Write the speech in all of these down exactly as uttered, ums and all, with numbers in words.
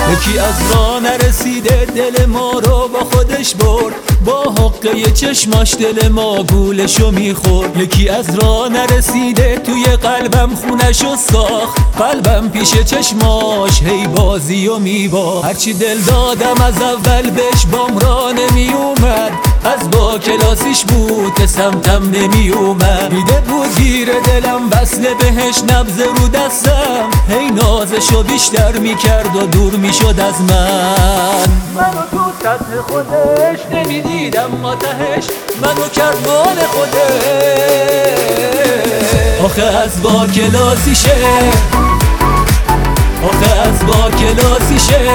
یکی از راه نرسیده دل ما رو با خودش برد، با حقه چشماش دل ما گولشو میخورد. یکی از راه نرسیده توی قلبم خونشو ساخت، قلبم پیش چشماش هی بازی و میباخت. هرچی دل دادم از اول بهش بام را نمی اومد، از با کلاسیش بود که سمتم نمی اومد. دیده بود گیر دلم وصله بهش نبض رو دستم، هی نازشو بیشتر میکرد و دور میشد از من. منو تو سطح خودش نمیدیدم ما تهش، منو کرد مال خودش. آخه از با کلاسیشه، آخه از با کلاسیشه،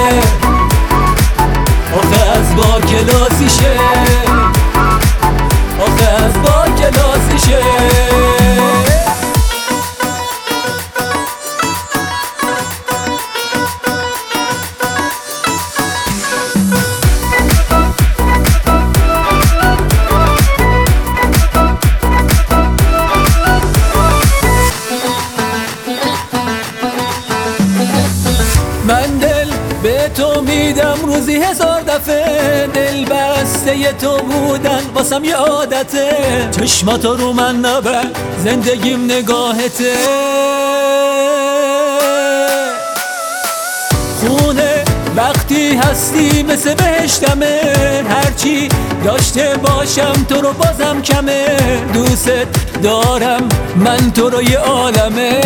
آخه از با کلاسیشه، آخه از با کلاسیشه. من دل به تو میدم روزی هزار دفعه، دل بسته تو بودن واسم یه عادته. چشماتو رو من نبر، زندگیم نگاهته. خونه وقتی هستی مثل بهشتمه، هرچی داشته باشم تو رو بازم کمه. دوست دارم من تو رو یه عالمه.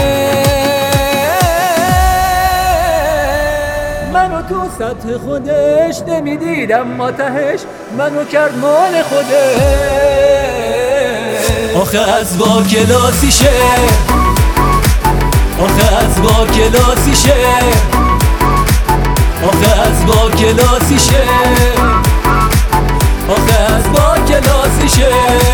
منو تو سطح خودش نمیدیدم ما تهش، منو کرد مال خودش. آخه از با کلاسیشه، آخه از با کلاسیشه، آخه از با کلاسیشه، آخه از با کلاسیشه.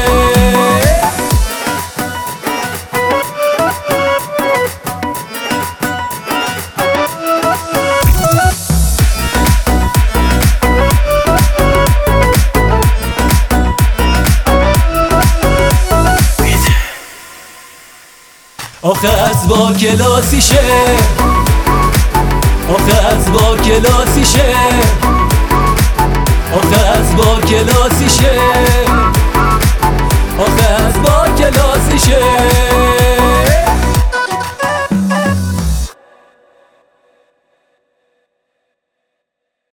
آخه از با کلاسیشه، آخه از با کلاسیشه، آخه از با کلاسیشه، آخه از با کلاسیشه.